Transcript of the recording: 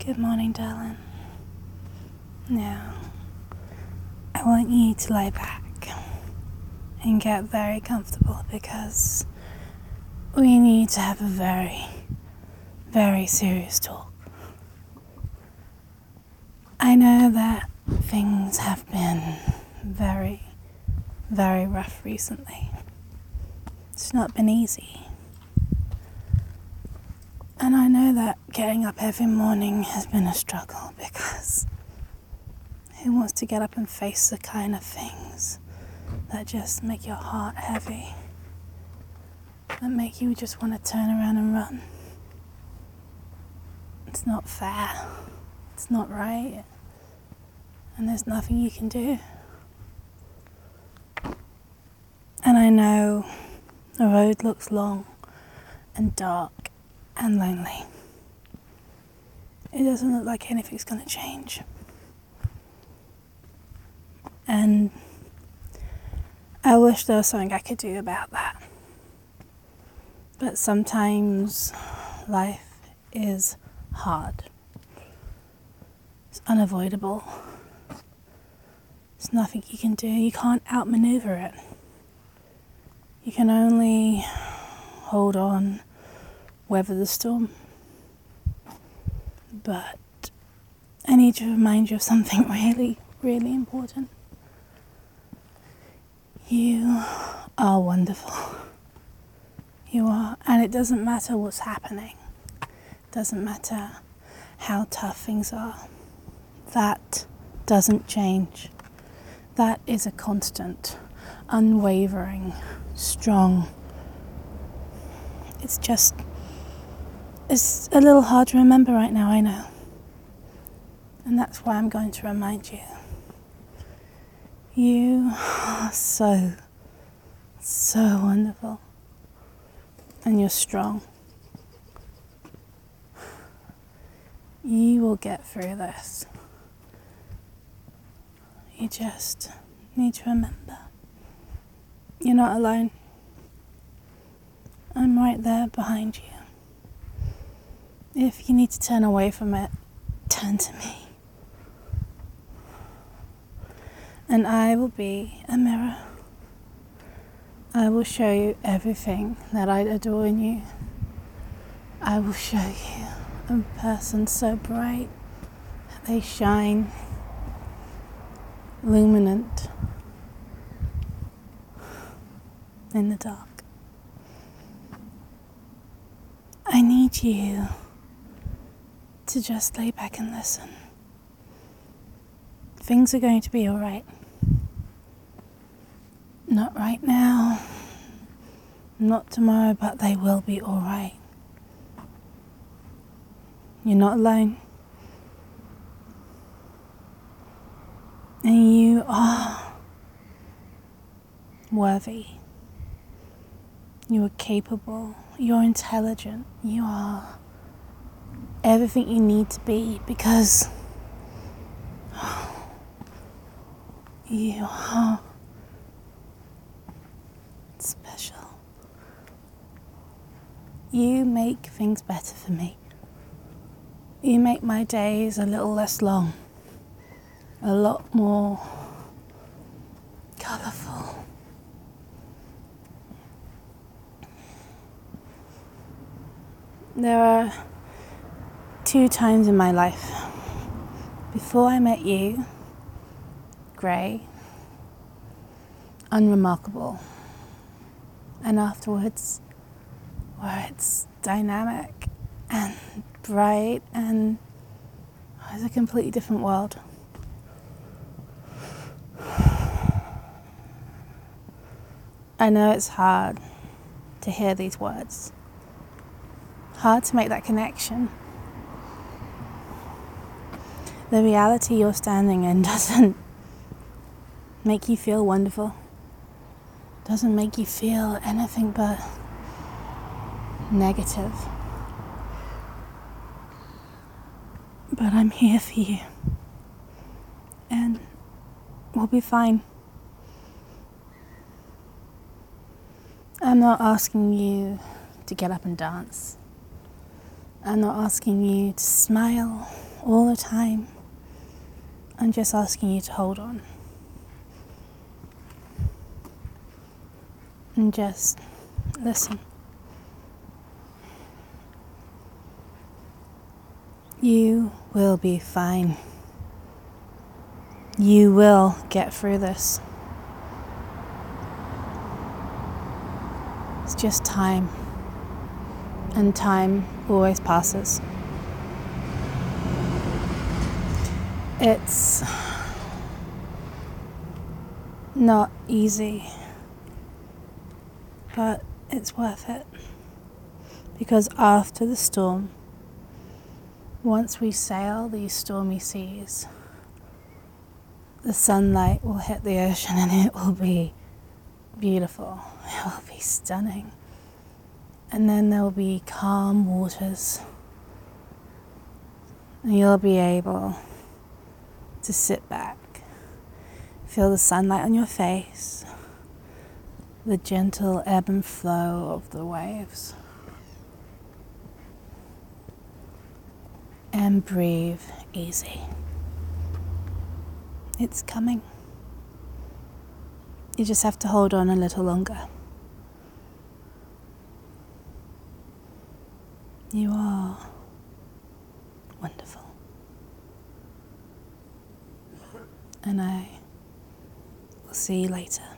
Good morning, darling. Now, I want you to lie back and get very comfortable because we need to have a very, very serious talk. I know that things have been very, very rough recently. It's not been easy. And I know that getting up every morning has been a struggle because who wants to get up and face the kind of things that just make your heart heavy, that make you just want to turn around and run? It's not fair. It's not right. And there's nothing you can do. And I know the road looks long and dark and lonely. It doesn't look like anything's going to change. And I wish there was something I could do about that. But sometimes life is hard. It's unavoidable. There's nothing you can do. You can't outmaneuver it. You can only hold on, weather the storm. But I need to remind you of something really, really important. You are wonderful. You are. And it doesn't matter what's happening. It doesn't matter how tough things are. That doesn't change. That is a constant, unwavering, strong. It's a little hard to remember right now, I know. And that's why I'm going to remind you. You are so, so wonderful. And you're strong. You will get through this. You just need to remember. You're not alone. I'm right there behind you. If you need to turn away from it, turn to me. And I will be a mirror. I will show you everything that I adore in you. I will show you a person so bright that they shine, luminant in the dark. I need you to just lay back and listen. Things are going to be alright. Not right now, not tomorrow, but they will be alright. You're not alone. And you are worthy. You are capable. You're intelligent. You are everything you need to be because you are special. You make things better for me. You make my days a little less long, a lot more colourful. There are 2 times in my life. Before I met you, grey, unremarkable. And afterwards, where it's dynamic and bright and it's a completely different world. I know it's hard to hear these words. Hard to make that connection. The reality you're standing in doesn't make you feel wonderful. Doesn't make you feel anything but negative. But I'm here for you. And we'll be fine. I'm not asking you to get up and dance. I'm not asking you to smile all the time. I'm just asking you to hold on. And just listen. You will be fine. You will get through this. It's just time. And time always passes. It's not easy, but it's worth it. Because after the storm, once we sail these stormy seas, the sunlight will hit the ocean and it will be beautiful. It will be stunning. And then there will be calm waters. And you'll be able to sit back, feel the sunlight on your face, the gentle ebb and flow of the waves. And breathe easy. It's coming. You just have to hold on a little longer. You are wonderful. And I will see you later.